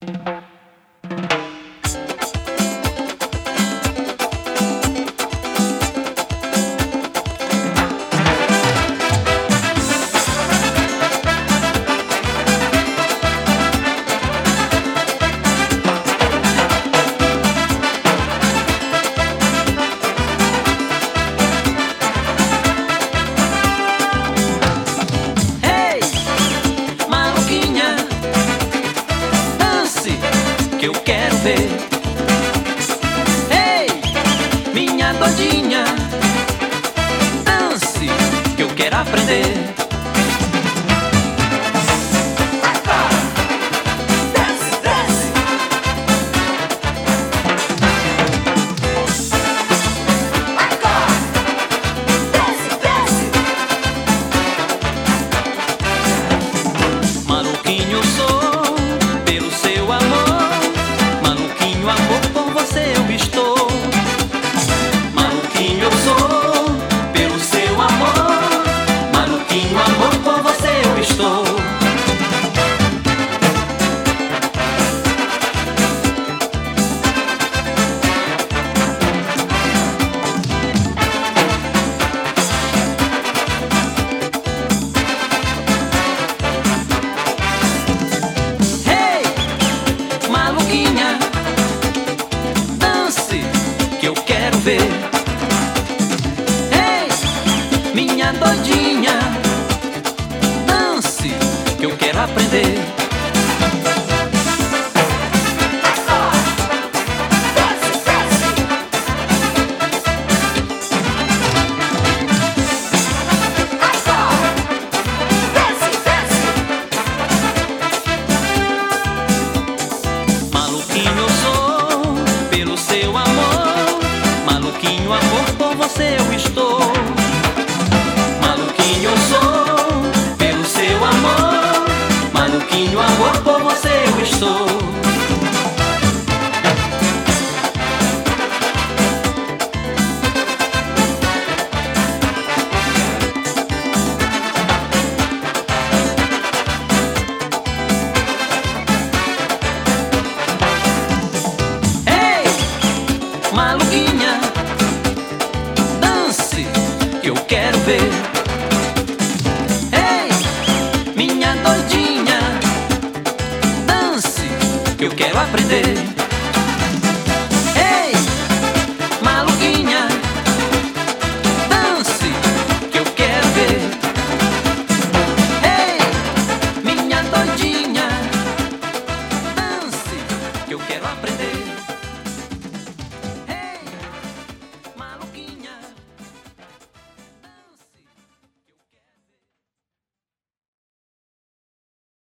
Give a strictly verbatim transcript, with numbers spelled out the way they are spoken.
Eu quero ver. Ei, minha doidinha, dance, que eu quero aprender. Desce, desce. Agora, desce, desce. Maluquinho eu sou pelo seu amor. Maluquinho, amor, por você eu estou. Maluquinho eu sou, pelo seu amor. Maluquinho, amor, por você eu estou. Hey, maluquinha, que eu quero ver. Ei, minha doidinha, dance, que eu quero aprender. Desce, desce. Agora, desce, desce. Maluquinho eu sou pelo seu amor. Maluquinho, amor, por você eu estou. Maluquinho eu sou, pelo seu amor. Maluquinho, amor, por você eu estou. Ei, maluquinha, que eu quero ver. Ei, minha doidinha, dance, que eu quero aprender. Ei, maluquinha, dance, que eu quero ver. Ei, minha doidinha, dance, que eu quero aprender.